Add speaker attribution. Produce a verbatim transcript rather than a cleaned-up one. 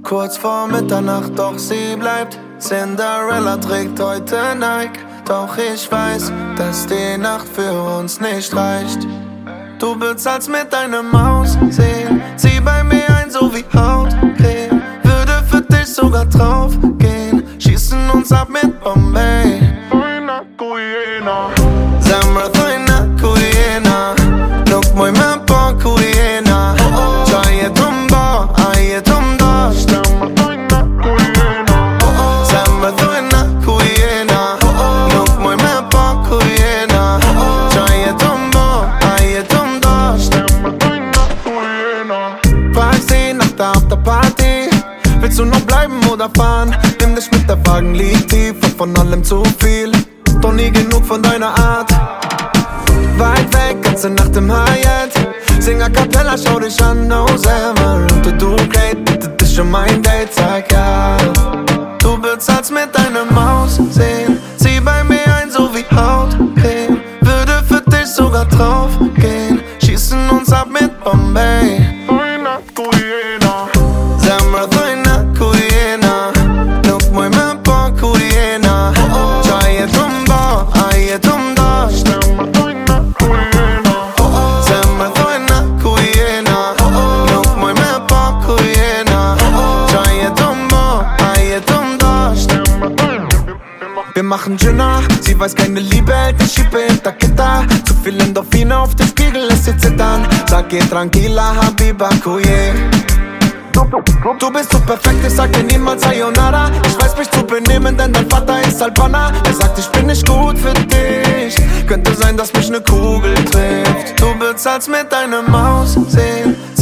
Speaker 1: Kurz vor Mitternacht, doch sie bleibt. Cinderella trägt heute Nike. Doch ich weiß, dass die Nacht für uns nicht reicht. Du bezahlst mit deinem Aussehen, zieh bei mir ein, so wie Hautcreme. Würde für dich sogar draufgehen, schießen uns ab mit Bombay. Zemra thojna ku jena, nuk moj me po ku jena. Qa jetum bo, a jetum dasht. Zemra thojna ku jena, nuk moj me po ku jena. Qa jetum bo, a jetum dasht. Taxi nach der Afterparty, willst du noch bleiben oder fahren? Nimm dich mit, der Wagen liegt tief und von allem zu viel. Doch nie genug von deiner Art. Weit weg, ganze Nacht im Hyatt. Sing a cappella, schau dich an, no selber. Und du great, bitte dich um mein Date, sag ja. Du bezahlst mit deinem Aussehen, zieh bei mir ein, so wie Hautcreme. Würde für dich sogar draufgehen, schießen uns ab mit Bombay. Zemra thojna ku jena, nuk moj me po ku jena. Qa jetum bo, a jetum dasht. Zemra thojna ku jena, nuk moj me po ku jena. Qa jetum bo, a jetum dasht. Wir machen Gina, sie weiß keine Liebe, hält die Schiebe hinter Gitter. Zu viel Endorphine auf dem Spiegel lässt sie zittern. Sag ihr tranquila, Habiba, Kuye. Du bist so perfekt, ich sag dir niemals Sayonara. Ich weiß mich zu benehmen, denn dein Vater ist Albaner. Er sagt, ich bin nicht gut für dich. Könnte sein, dass mich ne Kugel trifft. Du bezahlst mit deinem Aussehen,